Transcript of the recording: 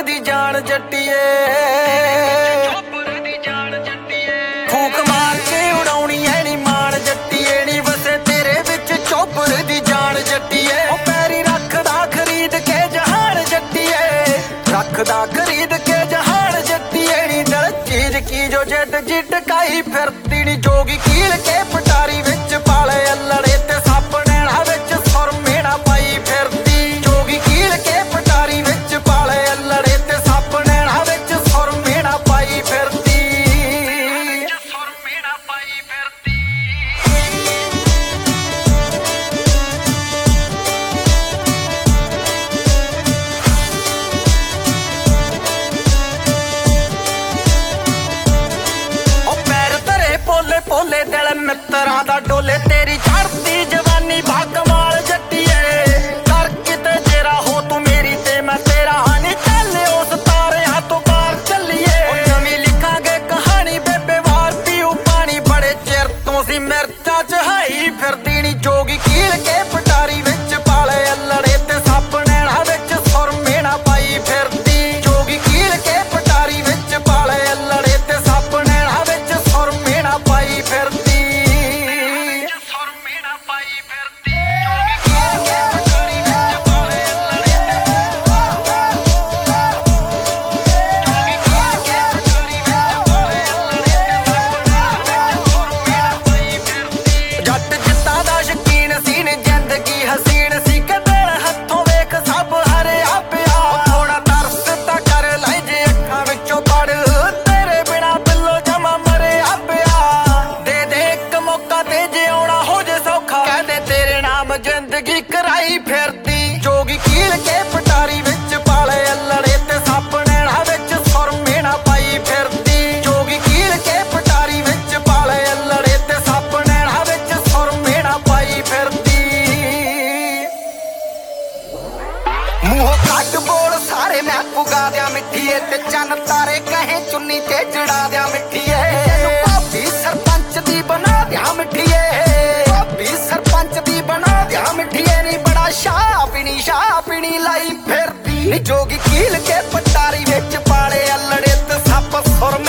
दी जान जट्टिए फूक मार के उड़ाउणी है नी मान जट्टिए नी वसे तेरे विच चौपर दी जान जट्टिए ओ पैरी रखदा खरीद के जहान जट्टिए रखदा खरीद के जहान जट्टिए नी दल चीज की जो जट जिटकाई फिरदी नी जोगी कील के पटारी विच पाले अल्लड़े ते सप नैणा विच सुरमे ना पाई फिरदी जोगी कील के पटारी विच पाले अल्लड़े ते सप नैणा विच सुरमे ना पाई फिरदी पोले दिल मित्रा दा डोले तेरी चढ़ती जवानी भागमाल जट्टिए कर किते तेरा हो तू मेरी ते मैं तेरा हानी चले उस तारे हाथों पार चलिए नवी लिखांगे कहानी बेबे वार पीऊ पानी बड़े चिर तो सी मिर्चा चहाई फिरदी नी जोगी कील के पटारी विच पाले अल्लड़े ते सप नैणा विच सुरमे ना पाई फिरदी जोगी कील के पटारी विच पाले अल्लड़े ते सप नैणा विच सुरमे ना पाई फिरदी जिंदगी कराई फिरदी जोगी कील के पटारी विच पाले अल्लड़े ते सप नैणा विच सुरमे ना पाई फिरदी जोगी कील के पटारी विच पाले अल्लड़े ते सप नैणा विच सुरमे ना पाई फिरदी मूंह घट बोल सारे मैं पुगा दिया मिठिए ते चन तारे कहे चुन्नी ते जड़ा दिया मिठिए भाभी सरपंच दी बना दिया मिठिए भाभी सरपंच दी बना दिया मिठिए नी बड़ा शाह पीनी लाई फिरदी नी जोगी कील के पटारी विच पाले अल्लड़े ते सप सुरमे